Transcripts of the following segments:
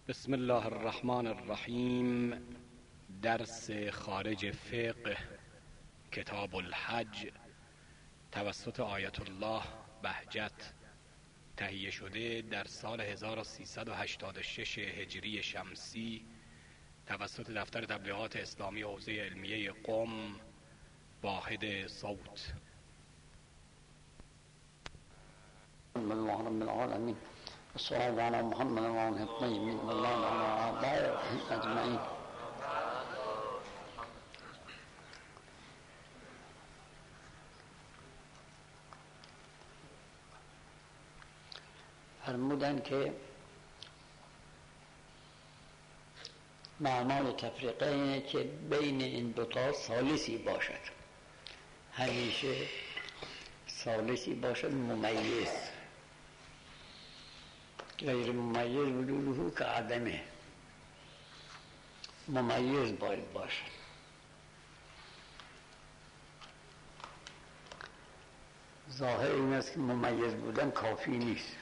بسم الله الرحمن الرحیم. درس خارج فقه کتاب الحج توسط آیت الله بهجت تهیه شده در سال 1386 هجری شمسی توسط دفتر تبلیغات اسلامی حوزه علمیه قم واحد صوت. الله رب العالمين والصلاة على محمد وعلى الطيبين والله على آبائهم أجمعين. فرمودن که معنای تفریقه اینه که بین این دوتا ثالثی باشد، همیشه ثالثی باشد ممیز، غیر ممیز وجوده که عدمه، ممیز باید باشد. ظاهر این است که ممیز بودن کافی نیست،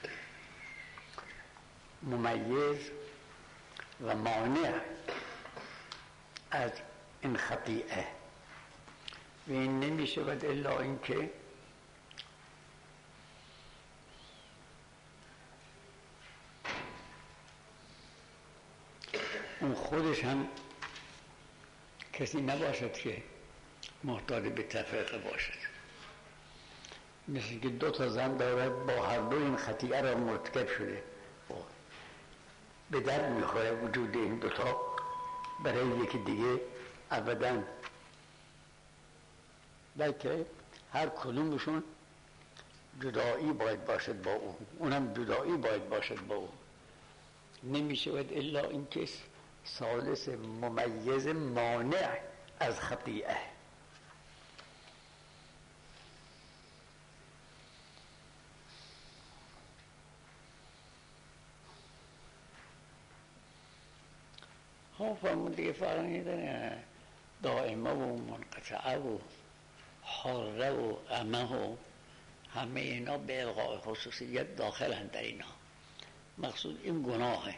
ممیز و مانع از این خطیئه و این نمی شود الا این که اون خودش هم کسی نباشد که محتاج به تفریقه باشد، مثل که دو تا زن دارد با هر دو این خطیئه را مرتکب شده، به درد میخوره وجود این دوتا برای یکی دیگه ابداً، بلکه هر کدومشون جدایی باید باشد با او، اونم جدایی باید باشد با او، نمی شود الا این که ثالث ممیز مانع از خطیئه. فرمون دیگه فرقی داره، دائمه و منقطعه و حره و امه و همه اینا به الغای خصوصیت داخل در اینا، مقصود این گناهه.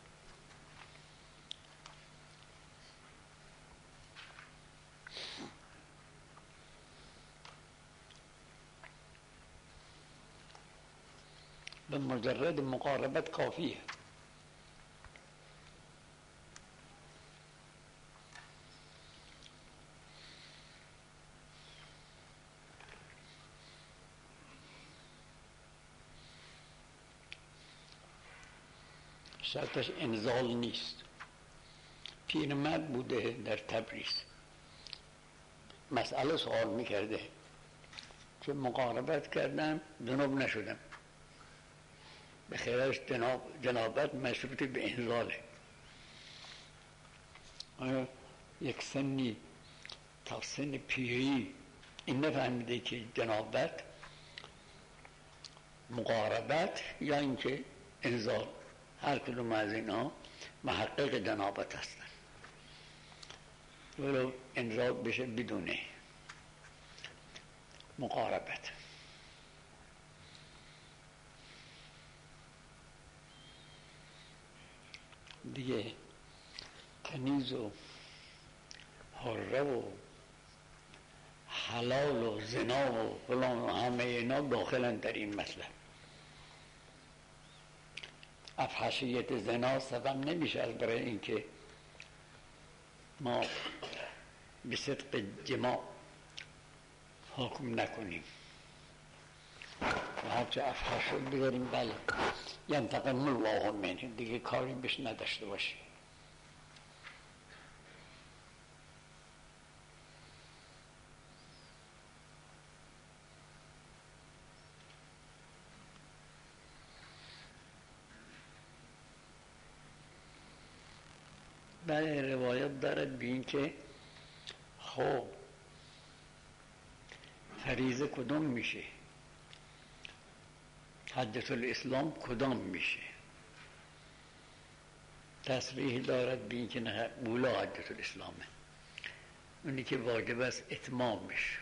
به مجرد مقاربت کافیه. شرطش انزال نیست. پیرمرد بوده در تبریز، مسئله سوال میکرده که مقاربت کردم جنوب نشدم، به خیرش جنابت مشروط به انزاله. آیا یک سنی تا سن پیری این نفهمیده که جنابت مقاربت یا اینکه انزال، هر کدوم از اینا محقق جنابت هستن، ولو انزال بشه بدونه مقاربت. دیگه کنیز و حره و حلال و زنا و فلان و همه اینا داخلن در این مطلب. افحشیت زنا سبب نمیشه از برای اینکه ما به صدق جماع حکم نکنیم و هرچه افحش شد بگریم بله ینتقم الله منه، دیگه کاری بهش نداشته باشیم. بله روایت دارد به این که خب فریضه کدام میشه، حجت الاسلام کدام میشه؟ تصریح دارد به این که نه، اولا حجت الاسلامه، اونی که واجب است اتمامش،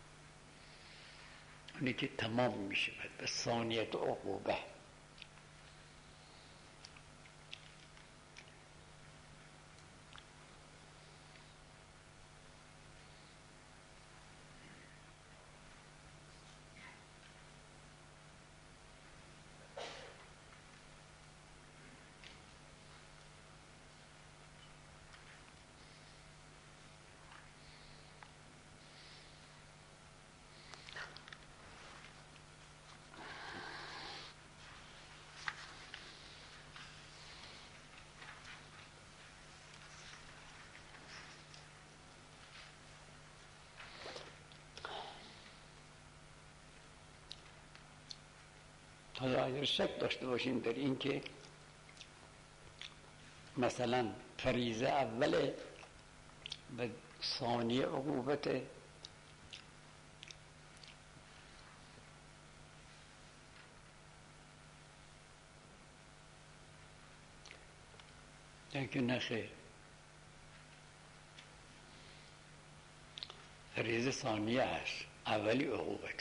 اونی که تمام میشه و ثانیت عقوبه. حالا اگر شک داشته باشیم در این که مثلا فریضه اول و ثانی عقوبت که نخیر، فریضه ثانیه است، اولی عقوبت.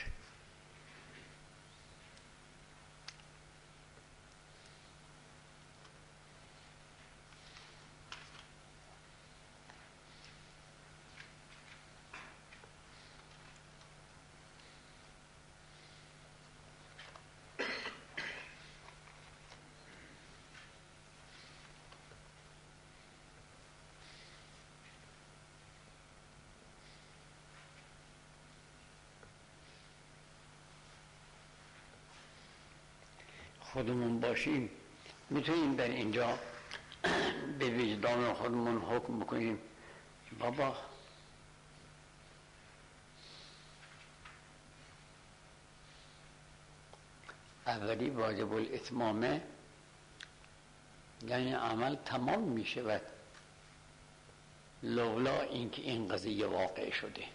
خودمون باشیم میتونیم در اینجا به وجدان خودمون حکم بکنیم بابا اولی واجب الاتمامه، یعنی عمل تمام میشود لولا اینکه این قضیه واقع شده.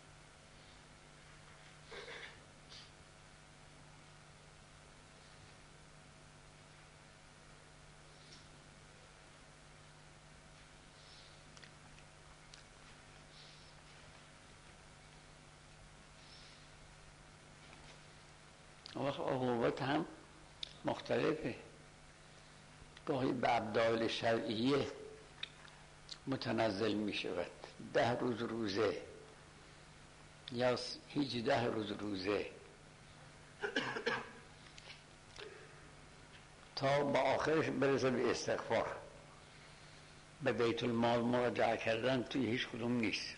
عقوبت هم مختلفه، گاهی به ابدال شرعیه متنزل می شود، 10 روز روزه یا 18 روز روزه، تا با آخرش برسه به استغفار، به بیت المال مراجعه کردن توی هیچ کدوم نیست.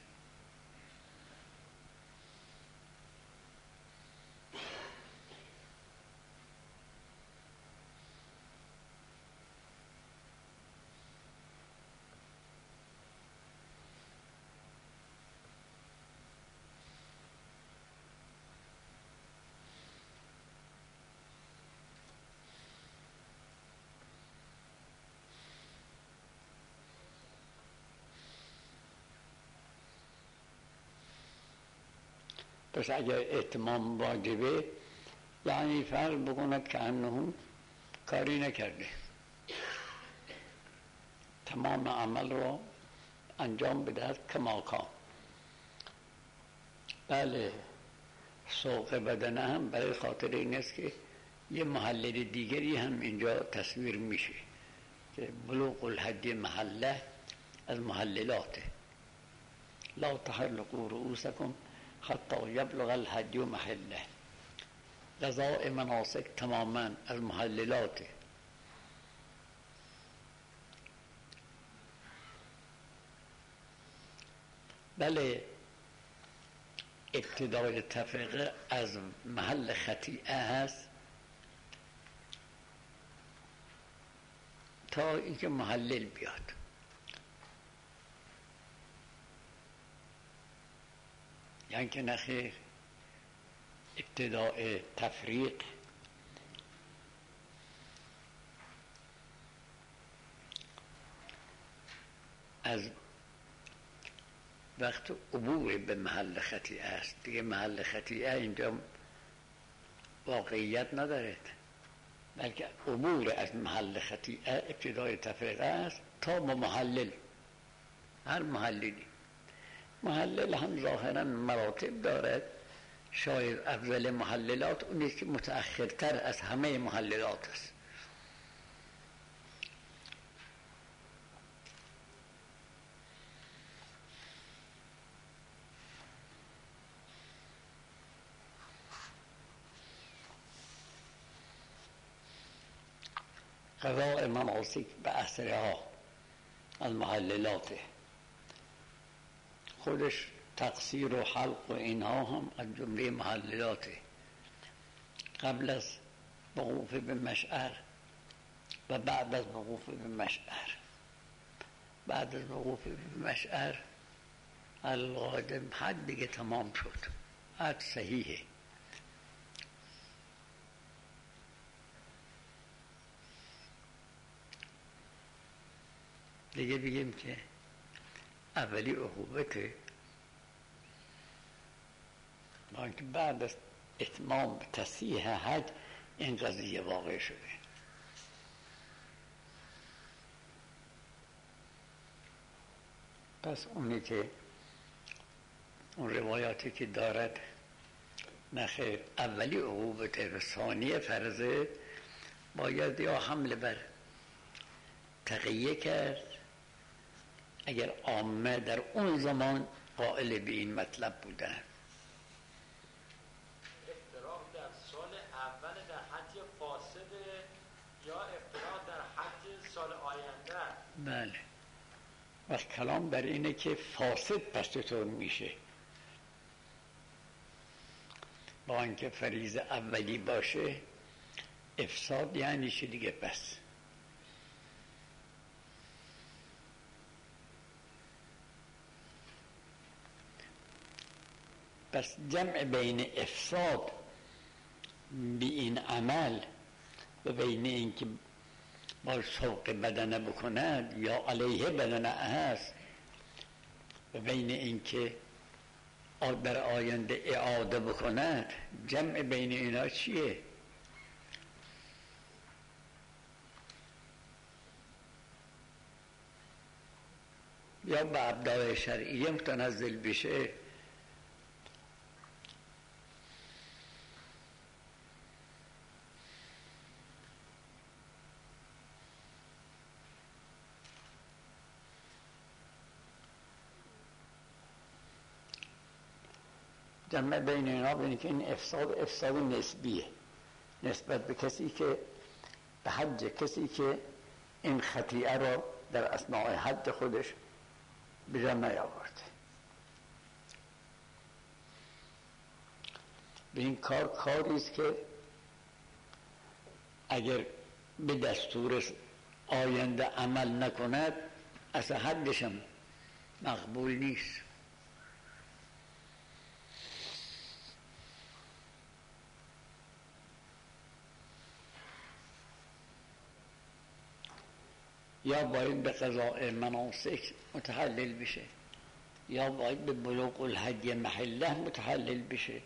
پس اگر اتمام واجبه یعنی فرض بکند که انهم کاری نکرده، تمام عمل رو انجام بدهد کما کان. بله سوق بدنه هم برای خاطر این است که یه محلل دیگری هم اینجا تصویر میشه که بلوغ الهدی محله از محللاته، لا تحلقوا رؤوسکم حتی یبلغ الهدی محله، قضاء مناسک تماما از محللاته. بله ابتدای تفریقه از محل خطیئه هست تا اینکه محلل بیاد. یعنی که نخیر، ابتدای تفریق از وقت عبور به محل خطیئه است. دیگه محل خطیئه اینجا واقعیت ندارد، بلکه عبور از محل خطیئه ابتدای تفریقه است تا با محلل. هر محللی، محلل هم ظاهرا مراتب دارد، شاید افضل محللات اونی که متأخرتر از همه محللات است. قضاء مناسک به اثرها از محللاته، خودش تقصیر و حلق و اینها هم از جمله محللاته. قبل از وقوف به مشعر و بعد از وقوف به مشعر. بعد از وقوف به مشعر القادم حد دیگه تمام شد، حد صحیحه. دیگه بگیم که اولی عقوبته، با اینکه بعد از اتمام تصحیح حج این قضیه واقع شده. پس اونی که اون روایاتی که دارد نخیر اولی عقوبته و ثانی فرضه، باید یا حمله بر تقیه کرد اگر عامه در اون زمان قائل به این مطلب بودن. افتراق در سال اول در حج فاسد یا افتراق در حج سال آینده؟ بله، و کلام بر اینه که فاسد پس چطور میشه، با اینکه فریضه اولی باشه افساد یعنی چی دیگه؟ پس جمع بین افساد بی این عمل و بین اینکه با سوق بدنه بکند یا علیه بدنه هست و بین اینکه در آینده اعاده بکند، جمع بین اینا چیه؟ یا به ابداع شرعیه متنزل بشه جمع بین اینا، بینی که این افساد نسبیه نسبت به کسی که به حج، کسی که این خطیئه را در اثناء حج خودش به جا نیاورده. به این کاری است که اگر به دستور آینده عمل نکند اصلا حجش هم مقبول نیست. یا باید به قضاء مناسک متحلل بشه، یا باید به بلوغ الحج محله متحلل بشه،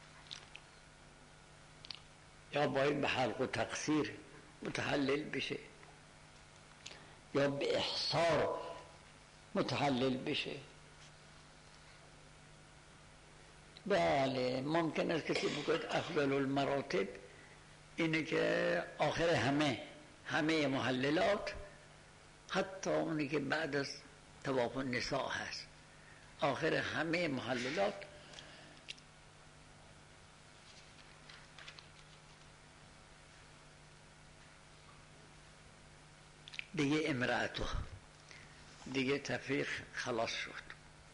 یا باید به حلق و تقصیر متحلل بشه، یا به احصار متحلل بشه. بله، ممکن است کسی بگوید افضل المراتب اینه که آخر همه محللات، حتی اونی که بعد از طواف النساء هست، آخر همه محللات دیگه امرأتو، دیگه تفریق خلاص شد.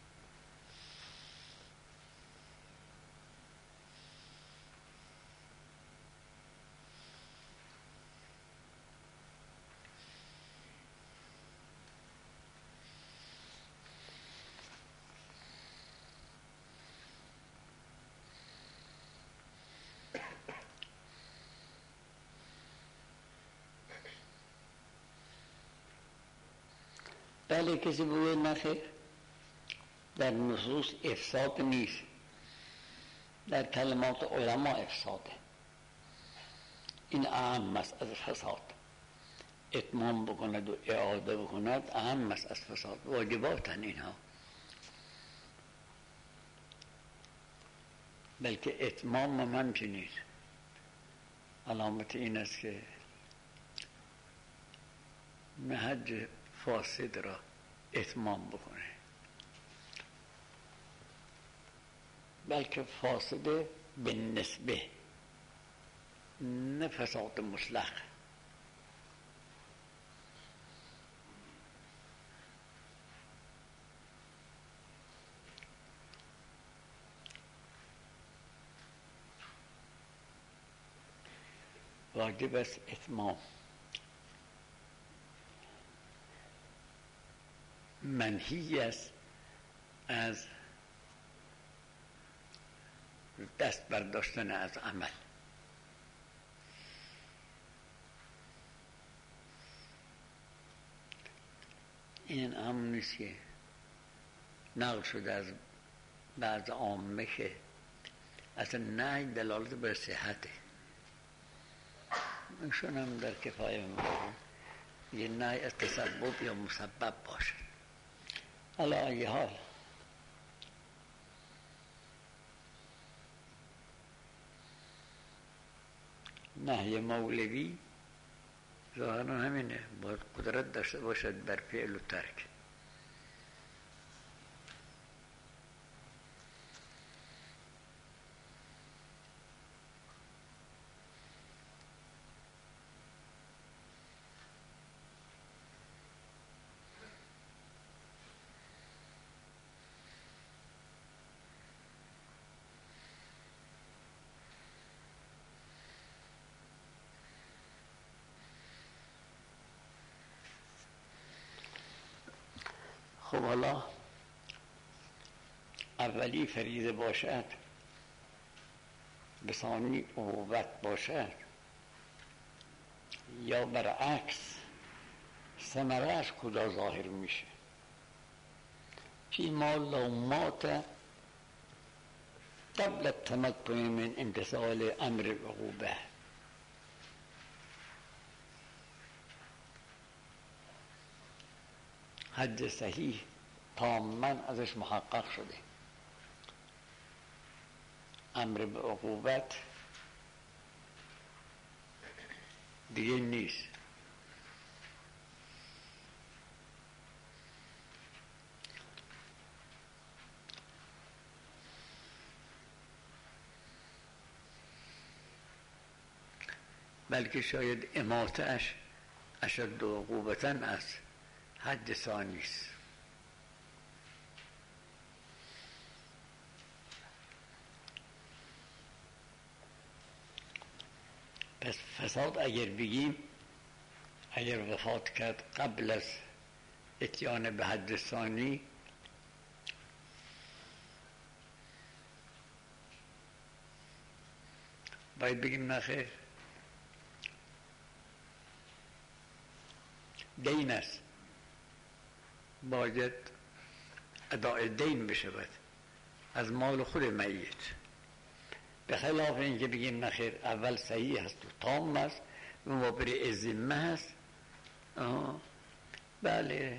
بله، کسی بگوید نخیر، در نصوص افساد نیست، در کلمات علما افساده، این اهم است از فساد. اتمام بکند و اعاده بکند اهم است از فساد، واجباتن اینها. بلکه اتمام من چنین علامت این است که حج فاسد را اتمام بکنه، بلکه فاسد به نسبه، نه فساد مطلق. واجب است اتمام. منهی است از دست برداشتن از عمل. این همون نیست که نقل شده از بعض عامه که اصلا نهی دلالت بر صحته. ایشون هم در کفایه میگه یه نهی از تسبب یا مسبب باشد. علی ای حال نهی مولوی ظاهرا همینه، باید قدرت داشته باشد بر فعل و ترک. خب حالا اولی فریضه باشد، به ثانی عقوبت باشد، یا برعکس، ثمره از کجا ظاهر میشه؟ فیما لو مات قبل التمکن من امتثال امر العقوبه. حد صحیح تاماً ازش محقق شده، امر به عقوبت دیگه نیست. بلکه شاید اماته‌اش اشد عقوبتاً از حد ثانی است. پس فساد اگر بگیم، اگر وفات کرد قبل از اتیان به حد ثانی، باید بگیم نخیر، دین است، باید اداء دین بشود از مال خود میت، به خلاف اینکه بگیم نخیر اول صحیح هست و تام است و مبرئ ذمه هست. بله،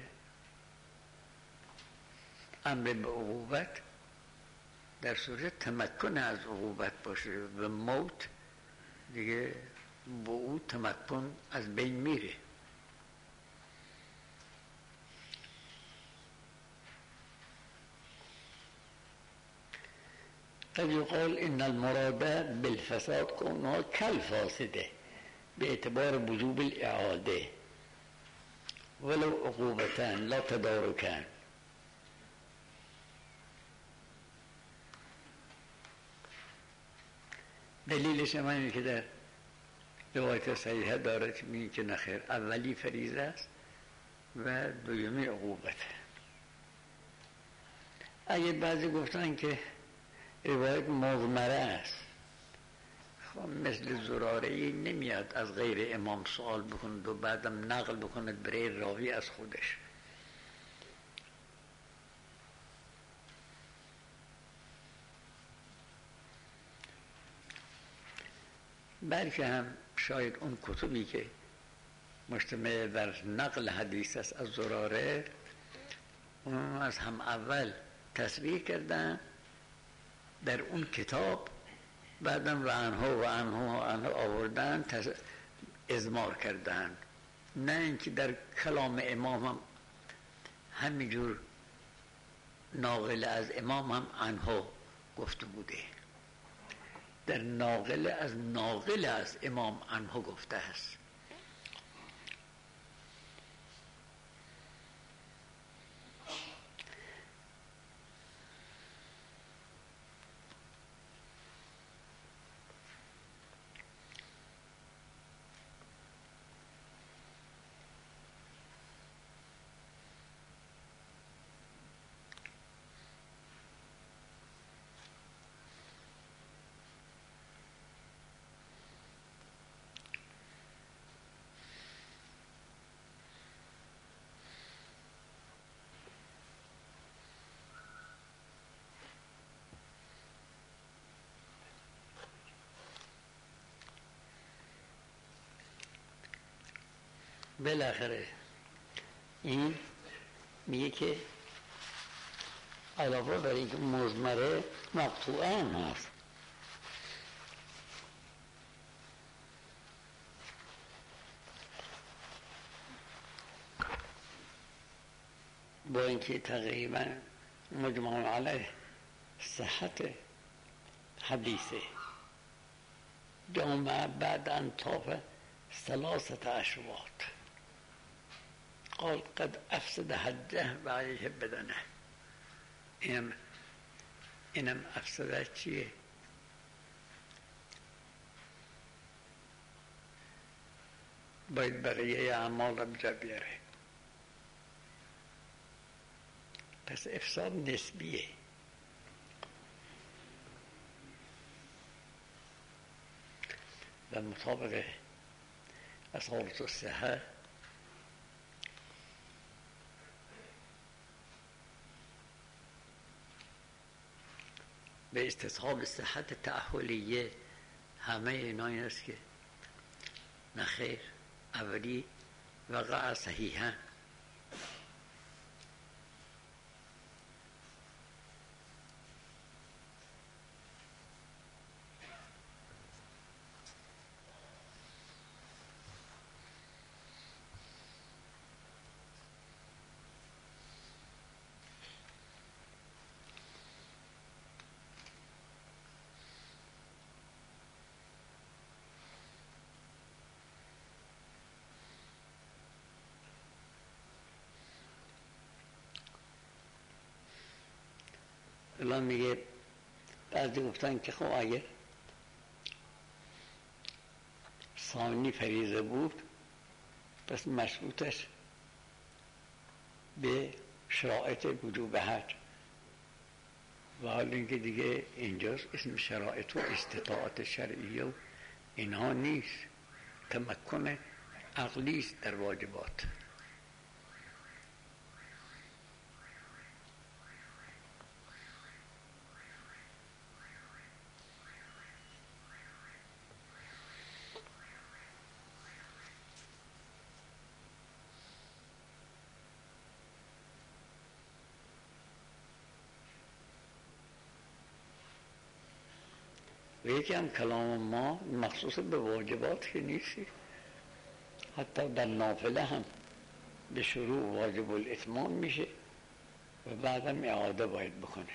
امر به عقوبت در صورت تمکن از عقوبت باشه و موت دیگه با او تمکن از بین میره. قد يقال ان المراد بالفساد كونه كالفاسده باعتبار وجوب الاعاده ولو عقوبتان لا تداركان. دلیلش هم اینه که در روایت صحیحه داره که میگه که نخیر اولی فریضه است و دومی عقوبت. اگه بعضی گفتن که روایت مضمره است، خب مثل زراره‌ای نمیاد از غیر امام سوال بکند و بعدم نقل بکند برای راوی از خودش. بلکه هم شاید اون کتبی که مشتمل بر نقل حدیث است از زراره، اون از هم اول تصریح کردن در اون کتاب، بعدم و عنه آوردن اضمار کردن، نه اینکه در کلام امام هم همینجور ناقل از امام هم عنه گفته بوده، در ناقل از امام عنه گفته است. بالاخره این میگه که علاوه بر اینکه مضمره مقطوعه هم هست. با اینکه تقریبا مجمع علیه صحت حدیثه جامعه بعد انطاف 3 اشواط قال قد افسد حجه و علیه بدنه. اینم افسده چیه؟ باید بقیه اعمال را بجا بیاره. پس افساد نسبیه. و مطابق اصالت الصحه به استصحاب صحت تأهلیه همه اینا این است که نخیر اولی وقع صحیحا. الان میگه بعضی گفتن که خب اگر ثانی فریضه بود پس مشروطش به شرایط وجوب حج و حال اینکه دیگه اینجاست اسم شرایط و استطاعت شرعیه و اینها نیست، تمکن عقلی است در واجبات. و یکی هم کلام ما مخصوص به واجبات که نیستی، حتی در نافله هم به شروع واجب الاتمام میشه و بعدم اعاده باید بکنه.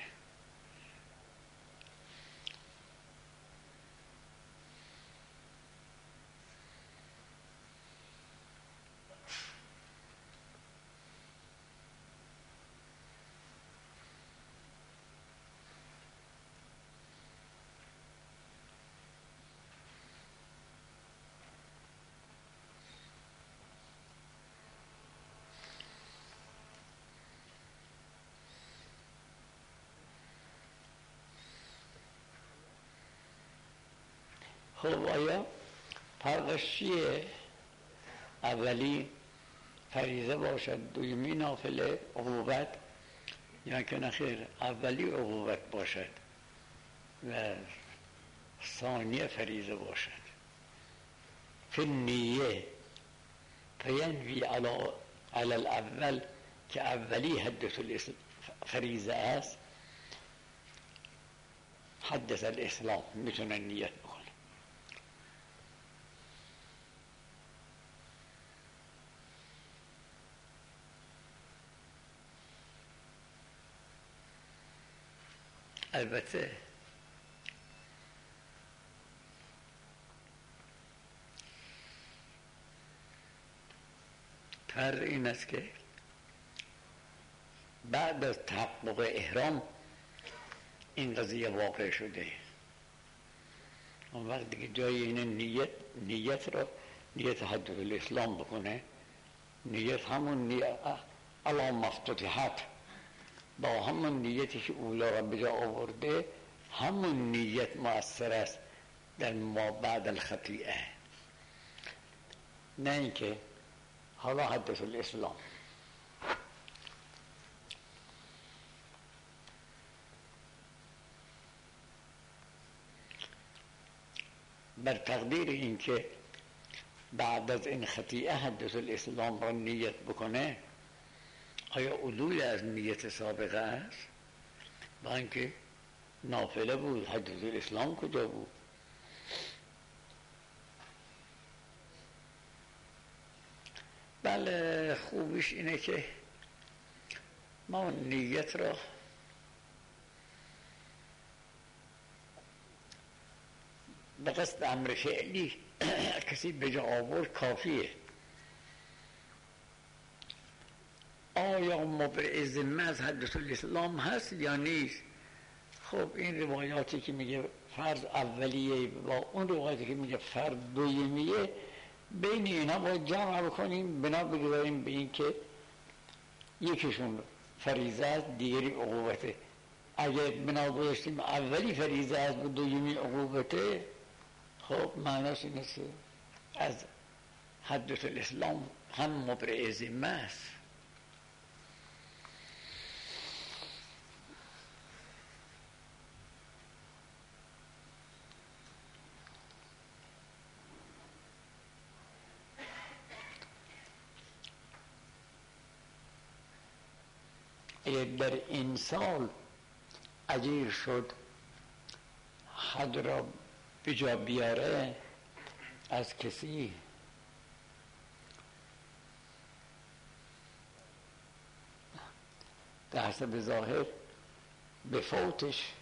خب آیا فرقش چیه؟ اولی فریضه باشد، دومی نافله عقوبت، یا که نخیر اولی عقوبت باشد و ثانی فریضه باشد. فی النیه فینوی علی الاول که اولی حدث فریضه است، حدث الاسلام میتونه نیت بکنه. البته فرق این است که بعد از تحقق احرام این قضیه واقع شده، اون وقت دیگه جای این نیت را نیت حدث الاسلام بکنه، نیت همون نیت علی مفتوحات با همون نیتی که اولا را بجا آورده، همون نیت مؤثر است در ما بعد الخطیئه، نه اینکه حالا حدث الاسلام. بر تقدیر اینکه بعد از این خطیئه حدث الاسلام را نیت بکنه، آیا عدول از نیت سابقه است؟ با اینکه نافله بود، حدث الاسلام کجا بود؟ بله، خوبیش اینه که ما نیت را به قصد امر فعلی کسی به جا آورد کافیه. آیا مبرئ ذمه از حدث الاسلام هست یا نیست؟ خب این روایاتی که میگه فرض اولیه با اون روایاتی که میگه فرض دویمیه، بین اینا باید جمع بکنیم، بنا بگذاریم به این که یکیشون فریضه است دیگری عقوبته. اگه بنا گذاشتیم اولی فریضه است و دویمی عقوبته، خب معناش اینه که از حدث الاسلام هم مبرئ ذمه است. در این سال اجیر شد حد را به جا بیاره از کسی، در حسب ظاهر به فوتش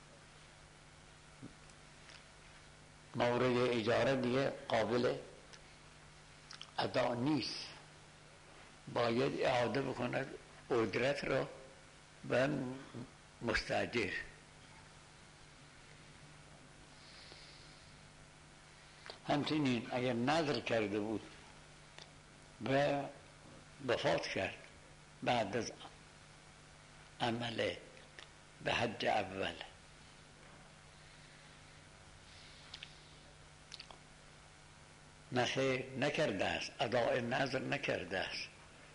مورد اجاره دیگه قابل ادا نیست، باید اعاده بکند اجرت را به مستاجر. همچنین اگر نظر کرده بود و وفات کرد بعد از عمل به حج اول، نخیر نکرده است، اداء نظر نکرده است،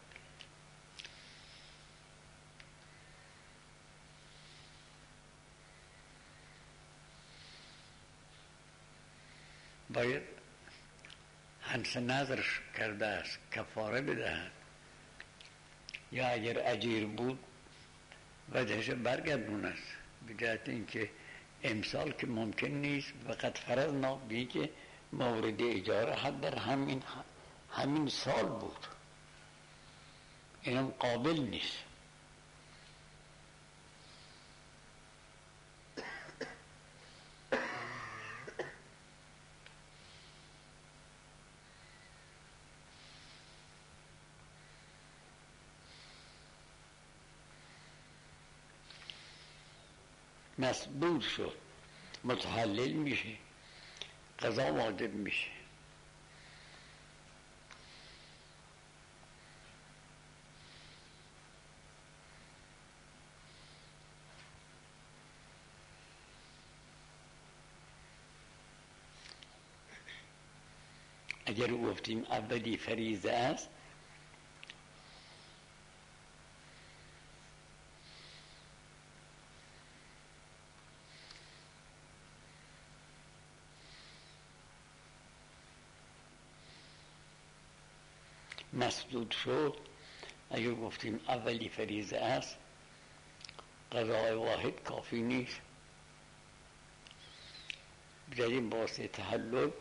باید حنس نظر کرده است کفاره بدهد، یا اگر اجیر بود وجهش برگردوند به جهت اینکه امسال که ممکن نیست و قد فرضنا بی که مورد اجاره حد در همین سال بود، اینم قابل نیست. مسدود شد، متحلل میشه، قضا واجب میشه. اگر گفتیم اولی فریضه است، مسدود شد. اگر گفتیم اولی فریضه است، قضای واحد کافی نیست، در این واسه تحلل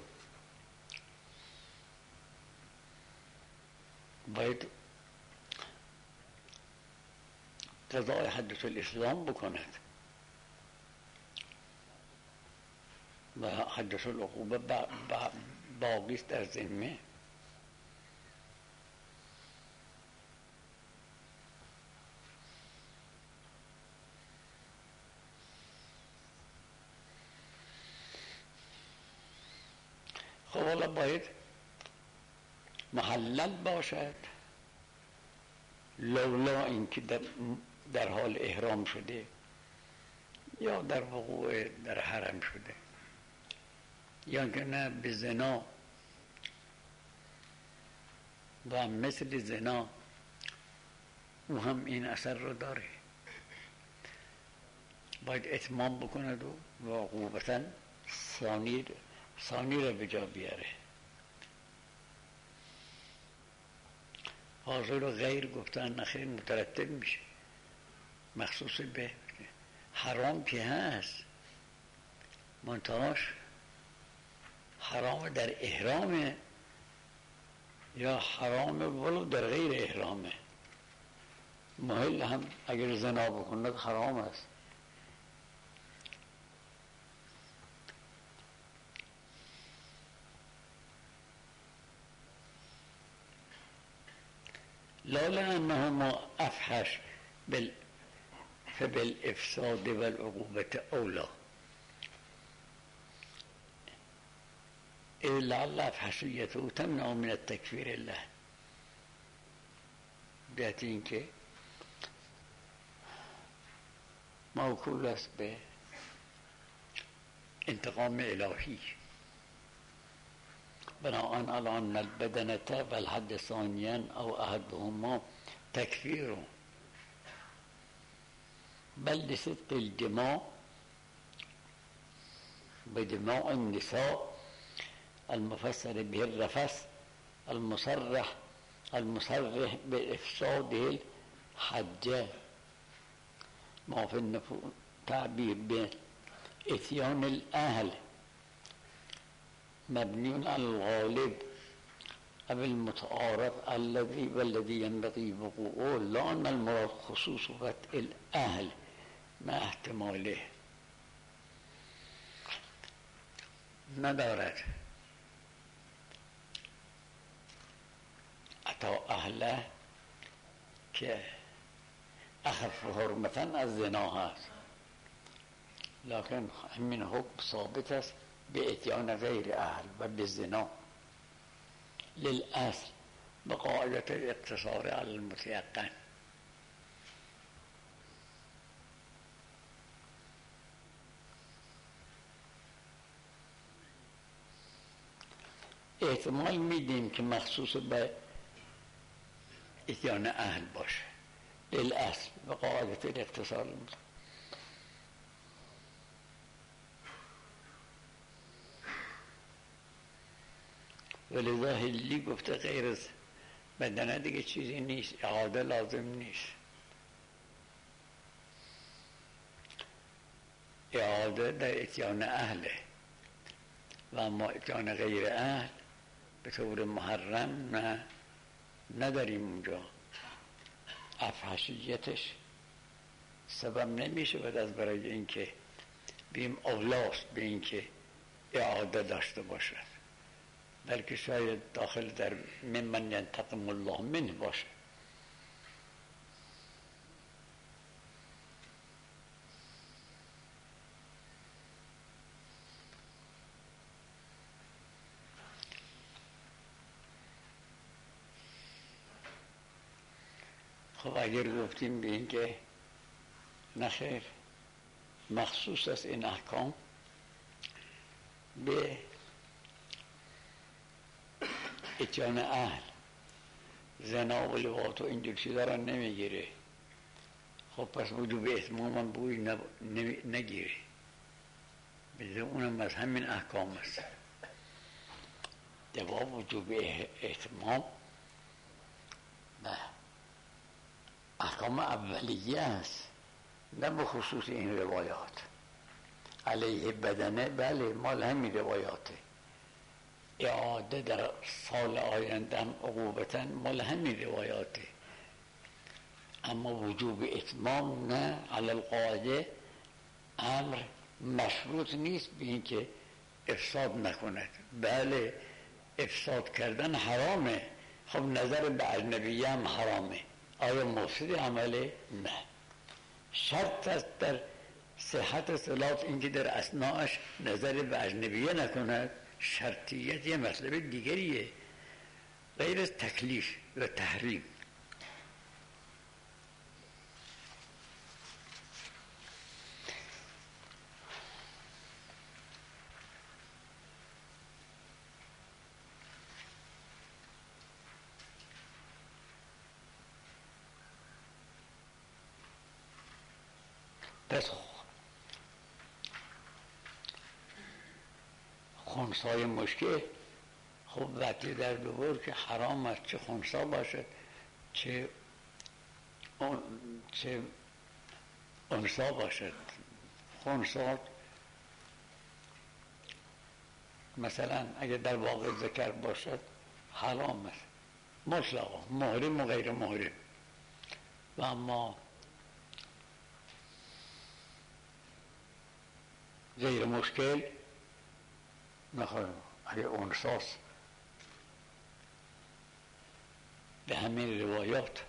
باید قضای حدث الاسلام بکند و حدث العقوبه باقیست در ذمه. خب حالا باید محلل باشد، لولا اینکه در حال احرام شده یا در وقوع در حرم شده، یا که نه به زنا و مثل زنا او هم این اثر رو داره، باید اتمام بکند و عقوبتاً ثانی را به جا بیاره. فاضل و غیر گفتن نخیر مترتب میشه، مخصوص به حرام که هست، منتهاش حرام در احرامه یا حرام ولو در غیر احرامه. محل هم اگر زنا بکند حرام است. لا لأنهما أفحش فبالإفساد والعقوبة أولى إذ لعل أفحشيته تمنع من التكفير له. بيأتي اینکه موکول است به انتقام الهی. بناء على أن البدنة والحد ثانيا أو أحدهما تكفير بل لصدق الجماع بجماع النساء المفسر به الرفث المصرح بإفساده الحج ما في تعبير بإتيان الأهل مبني على الغالب أو المتعارف والذي ينبغي وقوعه، لا أن المراد خصوص وقت الأهل مع احتماله. ندارد اتا اهله که اخف حرمتا از زنا هست، لكن همین حکم ثابت است به اتیان غیر اهل و به زنا للأصل بقاعدة الاقتصار على المتيقن. احتمال میدیم که مخصوص به اتیان اهل باشه للأصل بقاعدة الاقتصار المتيقن. ولذا هلی گفته غیر از بدنه دیگه چیزی نیست، اعاده لازم نیست. اعاده در اتیان اهله و اما اتیان غیر اهل به طور محرم نداریم اونجا. افحشیتش سبب نمیشه بعد از برای اینکه بیم اولاست به اینکه اعاده داشته باشد، بلکه شاید داخل در ممن ینتقم الله منه باشه. خب اگر گفتیم به این که نخیر مخصوص است این احکام به اتیان اهل، زنا و لواط و اینجور چیزا را نمیگیره، خب پس وجوب اتمام هم بوی نگیره، بده اونم از همین احکام است. دوا وجوب اتمام نه احکام اولیه است، نه به خصوص این روایات. علیه بدنه بله مال همین روایاته، اعاده در سال آینده هم عقوبتاً مال همین روایاته، اما وجوب اتمام نه. علی القاعده امر مشروط نیست به این که افساد نکند. بله افساد کردن حرامه، خب نظر به اجنبیه هم حرامه، آیا مفسد عمله؟ نه. شرط است در صحت صلات اینکه در اثناءش نظر به اجنبیه نکند. شرطیت یه مطلب دیگریه غیر از تکلیف و تحریم. پس خنثای مشکل خب وقتی در ببر که حرام است چه خنثا باشد چه انسا باشد. خنسا مثلا اگه در واقع ذکر باشد حرام است مطلقا، محرم و غیر محرم. و اما غیر مشکل نخواهیم. اگه انساس به همین روایات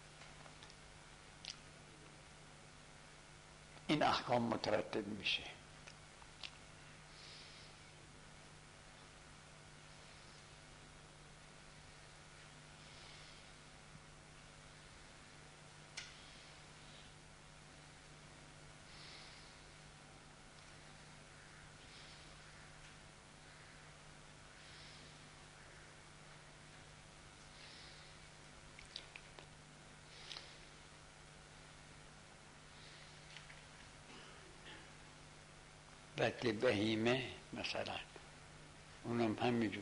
این احکام مترتب میشه. بچه بهیمه مثلا اونم همینجور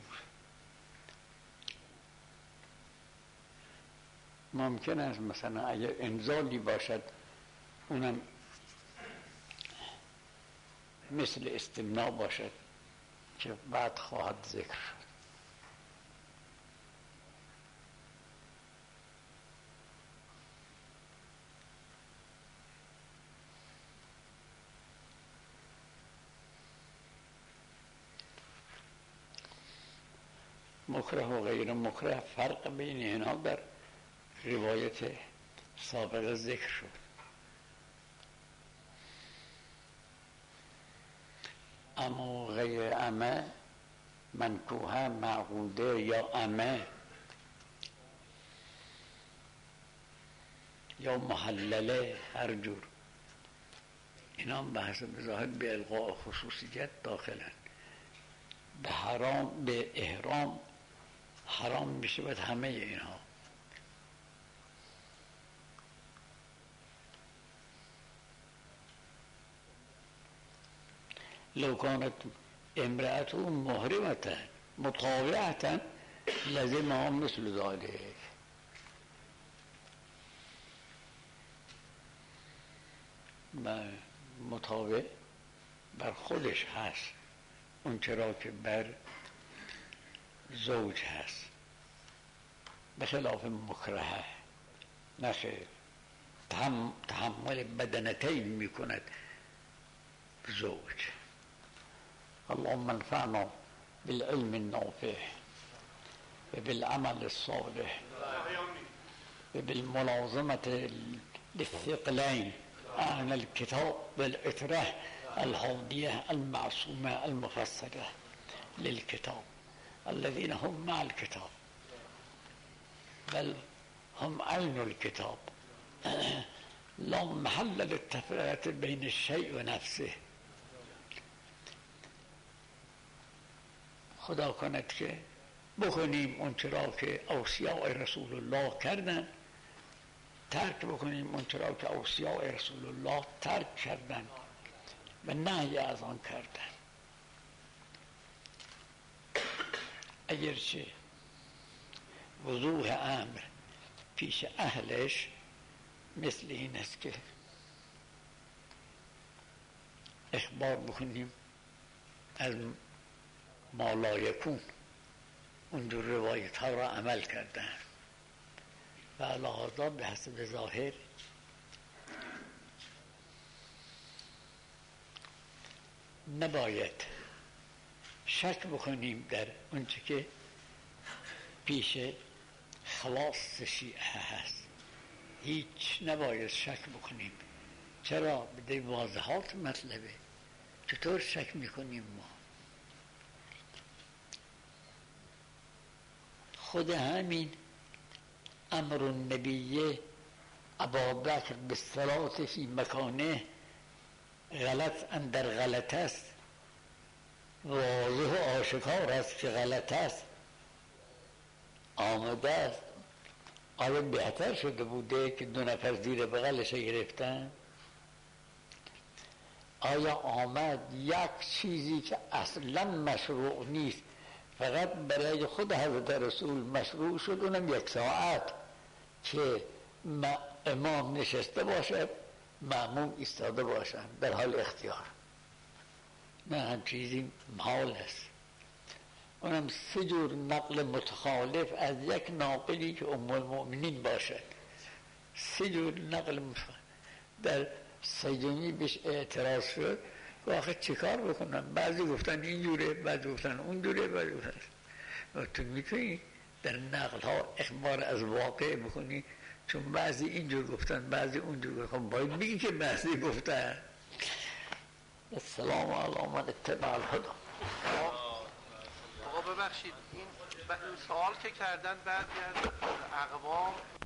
ممکن است مثلا اگر انزالی باشد اونم مثل استمناء باشد که بعد خواهد ذکر شد. مکره و غیر مکره فرق بین اینها در روایت سابقه ذکر شد. اما غیر عمه منکوحه معقوده یا عمه یا محلله هر جور اینا هم بحث بظاهر به القاء خصوصیت داخلن. به حرام به احرام حرام میشه باید همه اینها. لو كانت امرأته محرمة مطاوعة لزمها مثل ذلك. مطاوع بر خودش هست اون چرا که بر زوج هست، به خلاف مکرهه نخیر تحمل بدنتین میکند زوج. اللهم انفعنا بالعلم النافع وبالعمل الصالح وبالملازمة للثقلين أهل الكتاب والإتراه الهادية المعصومة المفسرة للكتاب الذين هم مع الكتاب بل هم عين الكتاب لا محل للتفرقة بين الشيء ونفسه. خدا کند که بکنیم اون چرا که اوصیاء رسول الله کردن، ترک بکنیم اون چرا که اوصیاء رسول الله ترک کردن و نهی از آن کردن. اگرچه وضوح امر پیش اهلش مثل این است که اخبار بکنیم از ما لا یکون اونجور روایت ها را عمل کردن و لحاظا به حسب ظاهر نباید شک بکنیم در اونچه که پیش خواص شیعه هست. هیچ نباید شک بکنیم. چرا؟ به واضحات مطلبه. چطور شک میکنیم ما؟ خود همین امر النبیه ابابکر بالصلاة فی مکانه غلط اندر غلط است، واضح و آشکار است که غلط است، آمده است. آیا بهتر شده بوده که دو نفر زیر بغلش گرفتن؟ آیا آمد یک چیزی که اصلا مشروع نیست فقط برای خود حضرت رسول مشروع شد، اونم 1 ساعت که امام نشسته باشد مأموم ایستاده باشد در حال اختیار. نه هم چیزی محال است. اونم 3 جور نقل متخالف از یک ناقلی که ام المؤمنین باشد. 3 جور نقل متخالف. در سیدونی بهش اعتراض شد و آخه چیکار بکنم؟ بعضی گفتن این جوره، بعضی گفتن اون جوره، بعضی گفتن و تو میتونی در نقل ها اخبار از واقع بکنی، چون بعضی اینجور گفتن بعضی اونجور گفتن، باید بگی که بعضی گفتن. السلام علی من اتبع الهدی. آقا ببخشید این سوال که کردن بعضی از اقوام